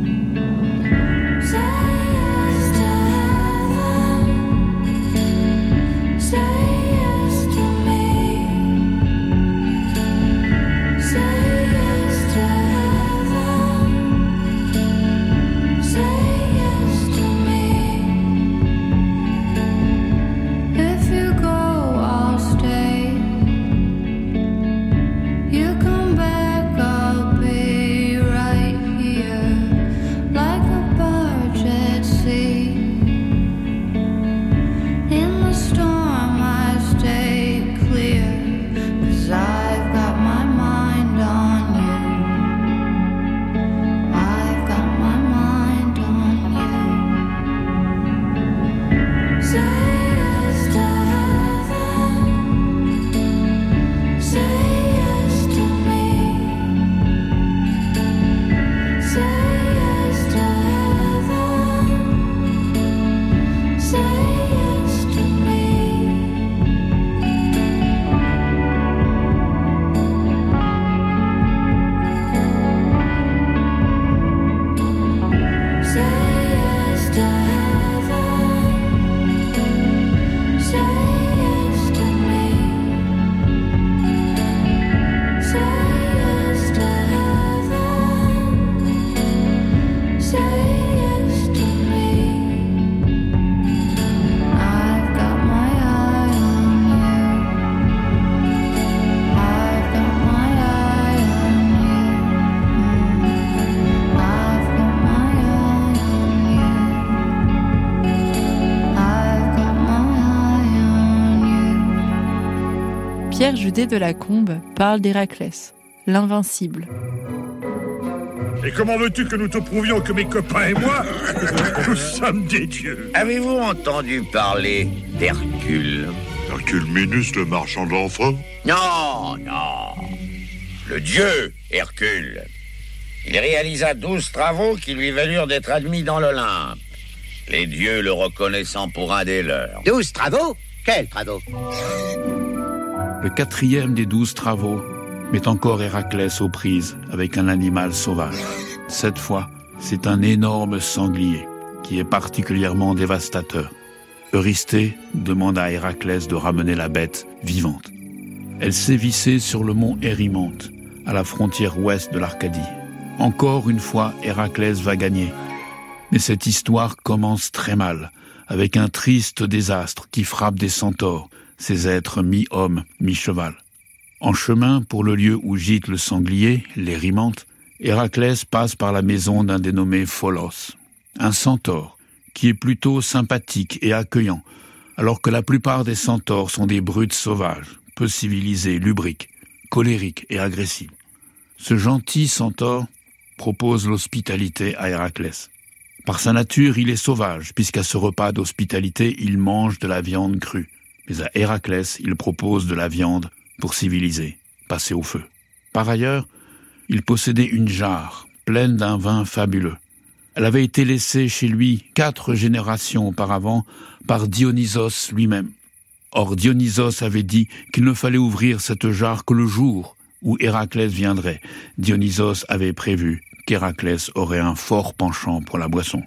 Pierre Judet de la Combe parle d'Héraclès, l'invincible. Et comment veux-tu que nous te prouvions que mes copains et moi, nous sommes des dieux? Avez-vous entendu parler d'Hercule? Hercule Minus, le marchand d'enfants? Non, non. Le dieu Hercule. Il réalisa douze travaux qui lui valurent d'être admis dans l'Olympe. Les dieux le reconnaissant pour un des leurs. Douze travaux? Quels travaux? Le quatrième des douze travaux met encore Héraclès aux prises avec un animal sauvage. Cette fois, c'est un énorme sanglier qui est particulièrement dévastateur. Eurysthée demande à Héraclès de ramener la bête vivante. Elle sévissait sur le mont Érymonte, à la frontière ouest de l'Arcadie. Encore une fois, Héraclès va gagner. Mais cette histoire commence très mal, avec un triste désastre qui frappe des centaures, ces êtres mi-homme, mi-cheval. En chemin pour le lieu où gîte le sanglier, l'Érymonte, Héraclès passe par la maison d'un dénommé Pholos, un centaure qui est plutôt sympathique et accueillant, alors que la plupart des centaures sont des brutes sauvages, peu civilisés, lubriques, colériques et agressifs. Ce gentil centaure propose l'hospitalité à Héraclès. Par sa nature, il est sauvage, puisqu'à ce repas d'hospitalité, il mange de la viande crue. Mais à Héraclès, il propose de la viande pour civiliser, passer au feu. Par ailleurs, il possédait une jarre pleine d'un vin fabuleux. Elle avait été laissée chez lui quatre générations auparavant par Dionysos lui-même. Or, Dionysos avait dit qu'il ne fallait ouvrir cette jarre que le jour où Héraclès viendrait. Dionysos avait prévu qu'Héraclès aurait un fort penchant pour la boisson.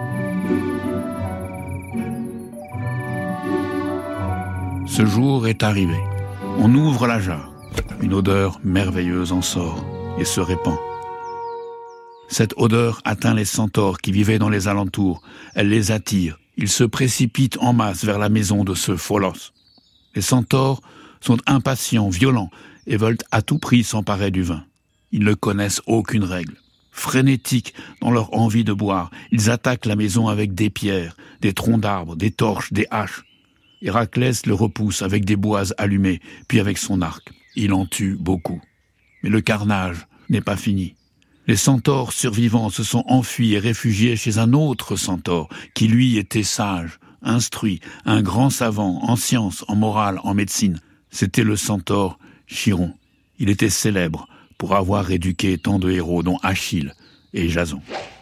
Ce jour est arrivé. On ouvre la jarre. Une odeur merveilleuse en sort et se répand. Cette odeur atteint les centaures qui vivaient dans les alentours. Elle les attire. Ils se précipitent en masse vers la maison de ce Pholos. Les centaures sont impatients, violents et veulent à tout prix s'emparer du vin. Ils ne connaissent aucune règle. Frénétiques dans leur envie de boire, ils attaquent la maison avec des pierres, des troncs d'arbres, des torches, des haches. Héraclès le repousse avec des boises allumées, puis avec son arc. Il en tue beaucoup. Mais le carnage n'est pas fini. Les centaures survivants se sont enfuis et réfugiés chez un autre centaure, qui lui était sage, instruit, un grand savant en sciences, en morale, en médecine. C'était le centaure Chiron. Il était célèbre pour avoir éduqué tant de héros, dont Achille et Jason.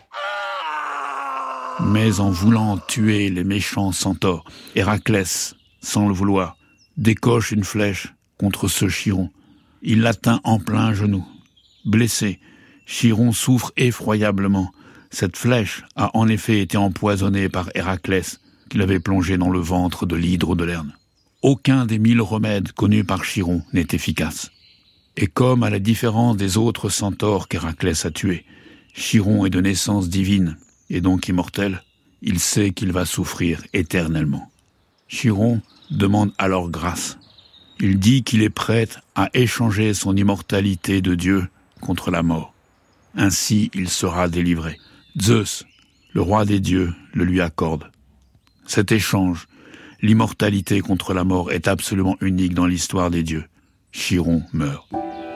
Mais en voulant tuer les méchants centaures, Héraclès, sans le vouloir, décoche une flèche contre ce Chiron. Il l'atteint en plein genou. Blessé, Chiron souffre effroyablement. Cette flèche a en effet été empoisonnée par Héraclès, qui l'avait plongée dans le ventre de l'hydre de Lerne. Aucun des mille remèdes connus par Chiron n'est efficace. Et comme à la différence des autres centaures qu'Héraclès a tués, Chiron est de naissance divine et donc immortel, il sait qu'il va souffrir éternellement. Chiron demande alors grâce. Il dit qu'il est prêt à échanger son immortalité de Dieu contre la mort. Ainsi, il sera délivré. Zeus, le roi des dieux, le lui accorde. Cet échange, l'immortalité contre la mort, est absolument unique dans l'histoire des dieux. Chiron meurt.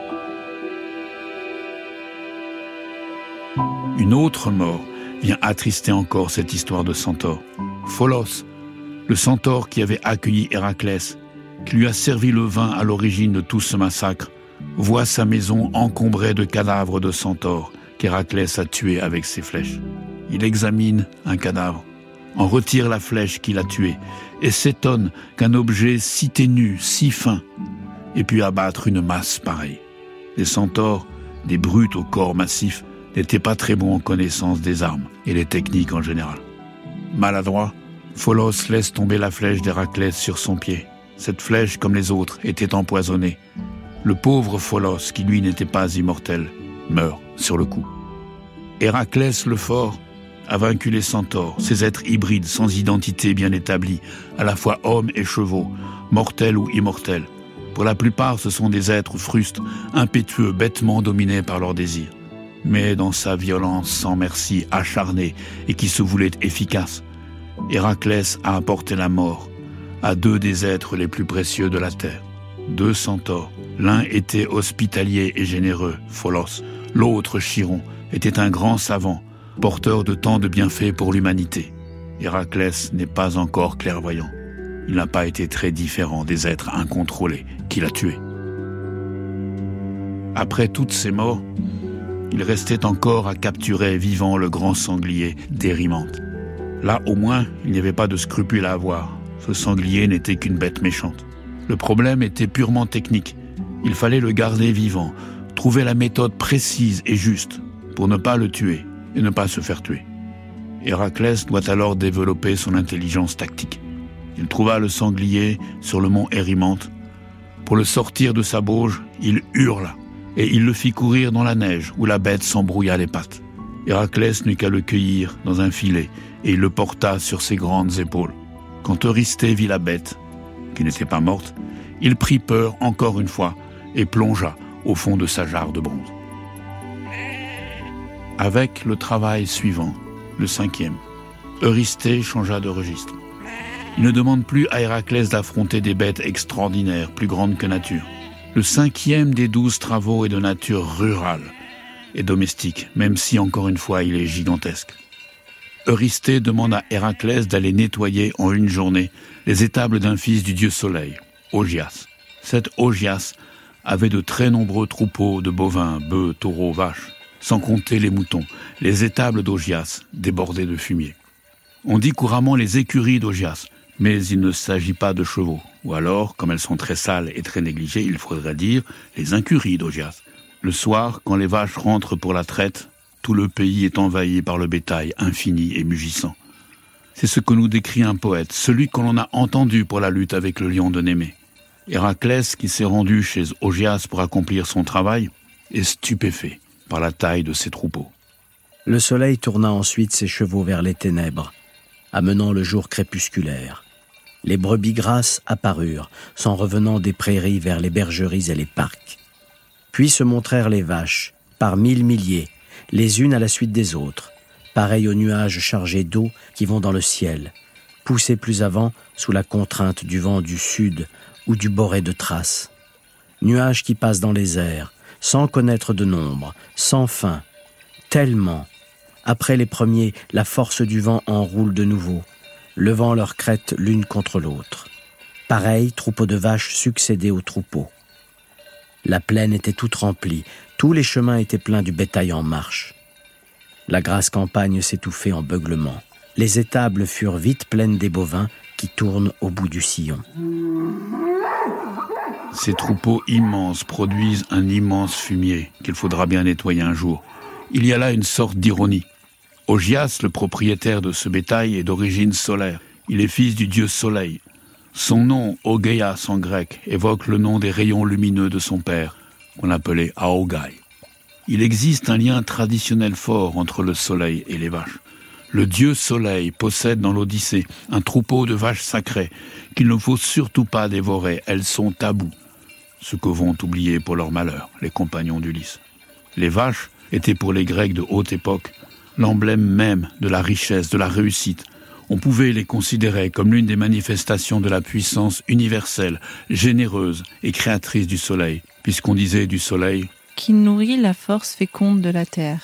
Une autre mort vient attrister encore cette histoire de centaure. Pholos, le centaure qui avait accueilli Héraclès, qui lui a servi le vin à l'origine de tout ce massacre, voit sa maison encombrée de cadavres de centaures qu'Héraclès a tués avec ses flèches. Il examine un cadavre, en retire la flèche qu'il a tuée et s'étonne qu'un objet si ténu, si fin, ait pu abattre une masse pareille. Les centaures, des brutes au corps massif, n'étaient pas très bons en connaissance des armes et les techniques en général. Maladroit, Pholos laisse tomber la flèche d'Héraclès sur son pied. Cette flèche, comme les autres, était empoisonnée. Le pauvre Pholos, qui lui n'était pas immortel, meurt sur le coup. Héraclès le fort a vaincu les centaures, ces êtres hybrides sans identité bien établie, à la fois hommes et chevaux, mortels ou immortels. Pour la plupart, ce sont des êtres frustres, impétueux, bêtement dominés par leurs désirs. Mais dans sa violence sans merci, acharnée et qui se voulait efficace, Héraclès a apporté la mort à deux des êtres les plus précieux de la terre. deux centaures. L'un était hospitalier et généreux, Pholos. L'autre, Chiron, était un grand savant, porteur de tant de bienfaits pour l'humanité. Héraclès n'est pas encore clairvoyant. Il n'a pas été très différent des êtres incontrôlés qu'il a tués. Après toutes ces morts, il restait encore à capturer vivant le grand sanglier d'Érymanthe. Là, au moins, il n'y avait pas de scrupule à avoir. Ce sanglier n'était qu'une bête méchante. Le problème était purement technique. Il fallait le garder vivant, trouver la méthode précise et juste pour ne pas le tuer et ne pas se faire tuer. Héraclès doit alors développer son intelligence tactique. Il trouva le sanglier sur le mont Érymanthe. Pour le sortir de sa bauge, il hurla et il le fit courir dans la neige où la bête s'embrouilla les pattes. Héraclès n'eut qu'à le cueillir dans un filet et il le porta sur ses grandes épaules. Quand Eurysthée vit la bête, qui n'était pas morte, il prit peur encore une fois et plongea au fond de sa jarre de bronze. Avec le travail suivant, le cinquième, Eurysthée changea de registre. Il ne demande plus à Héraclès d'affronter des bêtes extraordinaires, plus grandes que nature. Le cinquième des douze travaux est de nature rurale et domestique, même si, encore une fois, il est gigantesque. Eurysthée demande à Héraclès d'aller nettoyer en une journée les étables d'un fils du dieu Soleil, Augias. Cet Augias avait de très nombreux troupeaux de bovins, bœufs, taureaux, vaches, sans compter les moutons. Les étables d'Augias débordaient de fumier. On dit couramment les écuries d'Augias, mais il ne s'agit pas de chevaux. Ou alors, comme elles sont très sales et très négligées, il faudrait dire les incuries d'Augias. Le soir, quand les vaches rentrent pour la traite, tout le pays est envahi par le bétail infini et mugissant. C'est ce que nous décrit un poète, celui que l'on a entendu pour la lutte avec le lion de Némée. Héraclès, qui s'est rendu chez Augias pour accomplir son travail, est stupéfait par la taille de ses troupeaux. Le soleil tourna ensuite ses chevaux vers les ténèbres, amenant le jour crépusculaire. Les brebis grasses apparurent, s'en revenant des prairies vers les bergeries et les parcs. Puis se montrèrent les vaches, par mille milliers, les unes à la suite des autres, pareilles aux nuages chargés d'eau qui vont dans le ciel, poussés plus avant sous la contrainte du vent du sud ou du boré de Thrace. Nuages qui passent dans les airs, sans connaître de nombre, sans fin, tellement. Après les premiers, la force du vent enroule de nouveau, levant leurs crêtes l'une contre l'autre. Pareil, troupeaux de vaches succédaient aux troupeaux. La plaine était toute remplie, tous les chemins étaient pleins du bétail en marche. La grasse campagne s'étouffait en beuglements. Les étables furent vite pleines des bovins qui tournent au bout du sillon. Ces troupeaux immenses produisent un immense fumier qu'il faudra bien nettoyer un jour. Il y a là une sorte d'ironie. Augias, le propriétaire de ce bétail, est d'origine solaire. Il est fils du dieu Soleil. Son nom, Ogeias en grec, évoque le nom des rayons lumineux de son père, qu'on appelait Aogai. Il existe un lien traditionnel fort entre le soleil et les vaches. Le dieu Soleil possède dans l'Odyssée un troupeau de vaches sacrées qu'il ne faut surtout pas dévorer, elles sont tabous. Ce que vont oublier pour leur malheur les compagnons d'Ulysse. Les vaches étaient pour les Grecs de haute époque l'emblème même de la richesse, de la réussite. On pouvait les considérer comme l'une des manifestations de la puissance universelle, généreuse et créatrice du soleil, puisqu'on disait du soleil qui nourrit la force féconde de la terre.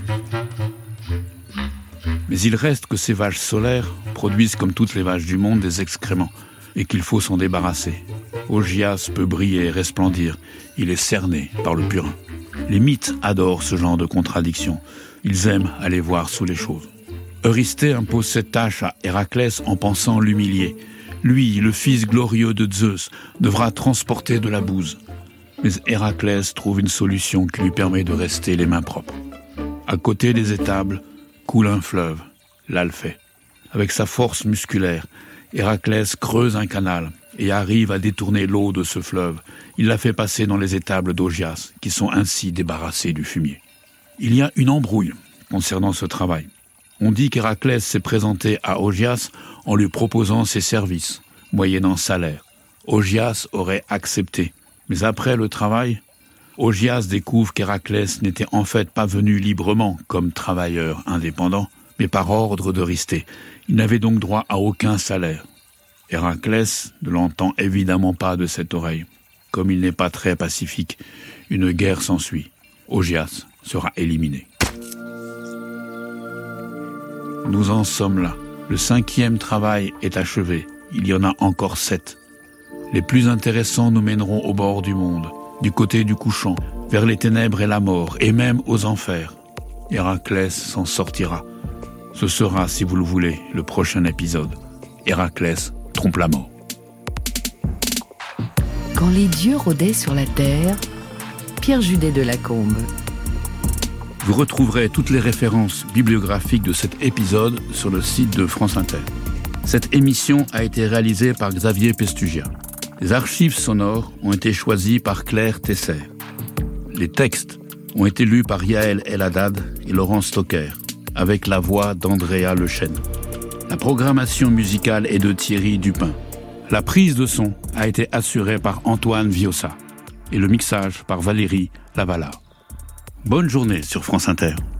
Mais il reste que ces vaches solaires produisent comme toutes les vaches du monde des excréments et qu'il faut s'en débarrasser. Augias peut briller et resplendir, il est cerné par le purin. Les mythes adorent ce genre de contradiction, ils aiment aller voir sous les choses. Eurysthée impose cette tâche à Héraclès en pensant l'humilier. Lui, le fils glorieux de Zeus, devra transporter de la bouse. Mais Héraclès trouve une solution qui lui permet de rester les mains propres. À côté des étables, coule un fleuve, l'Alphée. Avec sa force musculaire, Héraclès creuse un canal et arrive à détourner l'eau de ce fleuve. Il la fait passer dans les étables d'Augias, qui sont ainsi débarrassées du fumier. Il y a une embrouille concernant ce travail. On dit qu'Héraclès s'est présenté à Augias en lui proposant ses services, moyennant salaire. Augias aurait accepté. Mais après le travail, Augias découvre qu'Héraclès n'était en fait pas venu librement comme travailleur indépendant, mais par ordre d'Eurysthée. Il n'avait donc droit à aucun salaire. Héraclès ne l'entend évidemment pas de cette oreille. comme il n'est pas très pacifique, une guerre s'ensuit. Augias sera éliminé. Nous en sommes là. Le cinquième travail est achevé. Il y en a encore sept. Les plus intéressants nous mèneront au bord du monde, du côté du couchant, vers les ténèbres et la mort, et même aux enfers. Héraclès s'en sortira. Ce sera, si vous le voulez, le prochain épisode. Héraclès trompe la mort. Quand les dieux rôdaient sur la terre, Pierre Judet de Lacombe. Vous retrouverez toutes les références bibliographiques de cet épisode sur le site de France Inter. Cette émission a été réalisée par Xavier Pestugia. Les archives sonores ont été choisies par Claire Tesser. Les textes ont été lus par Yael El-Haddad et Laurent Stocker, avec la voix d'Andrea Lechêne. La programmation musicale est de Thierry Dupin. La prise de son a été assurée par Antoine Viossa et le mixage par Valérie Lavala. Bonne journée sur France Inter.